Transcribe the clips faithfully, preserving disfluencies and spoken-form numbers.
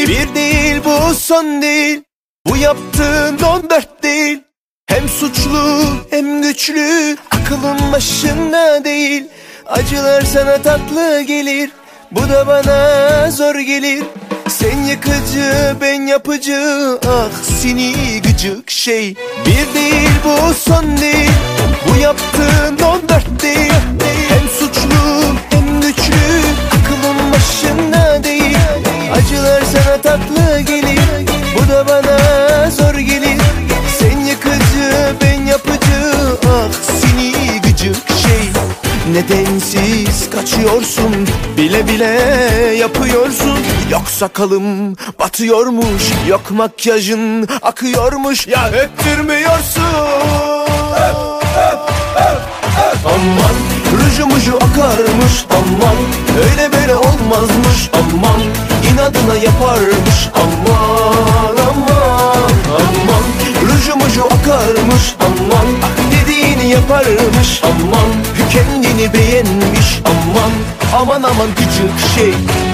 Bir değil bu son değil, bu yaptığın on dört değil. Hem suçlu hem güçlü, aklın başında değil. Acılar sana tatlı gelir, bu da bana zor gelir. Sen yıkıcı ben yapıcı, ah seni gıcık şey. Bir değil bu son değil, bu yaptığın on dört değil. Hem suçlu hem güçlü, aklın başında değil. Acılar sana tatlı gelir, bu da bana zor gelir. Sen yıkıcı ben yapıcı, ah seni gıcık şey. Nedensiz kaçıyorsun, bile bile yapıyorsun. Yok sakalım batıyormuş, yok makyajın akıyormuş. Ya öptürmüyorsun. Öp, öp, öp, öp. Aman rujumuju akarmış, aman öyle böyle olmazmış, aman inadına yaparmış, aman aman aman rujumuju akarmış, aman dediğini yaparmış, aman kendini beğenmiş, aman aman aman gıcık şey.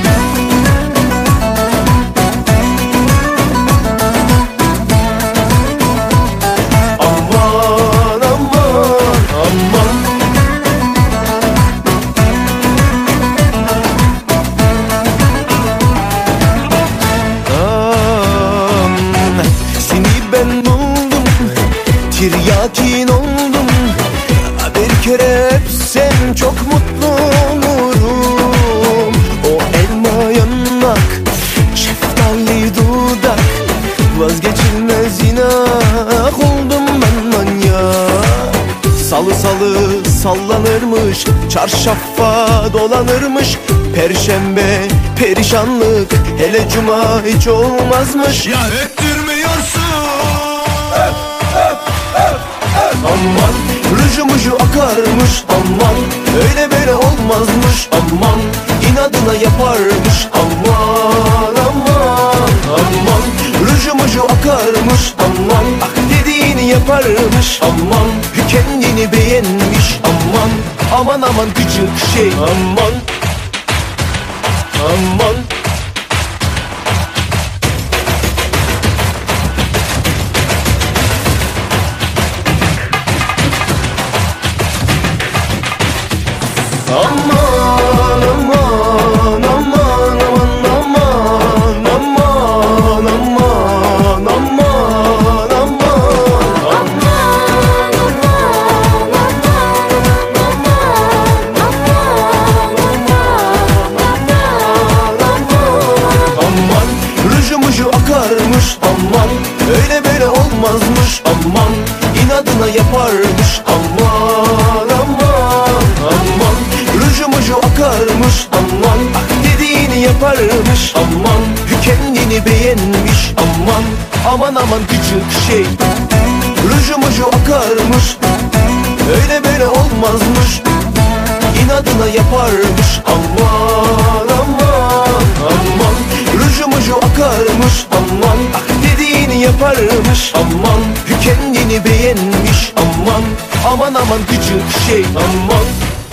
Aman aman aman. Am, seni ben buldum, tiryakin oldum. Bir kere öpsem çok mutlu olurum. O elma yanmak, şeftali dudak, vazgeçilmez inak oldum ben manyak. Salı salı sallanırmış, çarşafa dolanırmış. Perşembe perişanlık, hele cuma hiç olmazmış. Ya öptürmüyorsun. Öp, öp, öp, öp. Aman rujumuju akarmış, aman öyle böyle olmazmış, aman inadına yaparmış, aman aman aman rujumuju akarmış, aman ah dediğini yaparmış, aman kendini beğenmiş, aman aman aman gıcık şey. Aman aman. Aman aman aman aman aman aman aman aman aman rujumuju akarmış, aman öyle böyle olmazmış, aman inadına yaparmış, aman aman aman rujumuju akarmış, aman ah dediğini yaparmış, aman kendini beğenmiş, aman aman aman gıcık şey. Rujumuju akarmış, öyle böyle olmazmış, inadına yaparmış, aman aman aman rujumuju akarmış, aman ah dediğini yaparmış, aman kendini beğenmiş, aman aman aman gıcık şey. Aman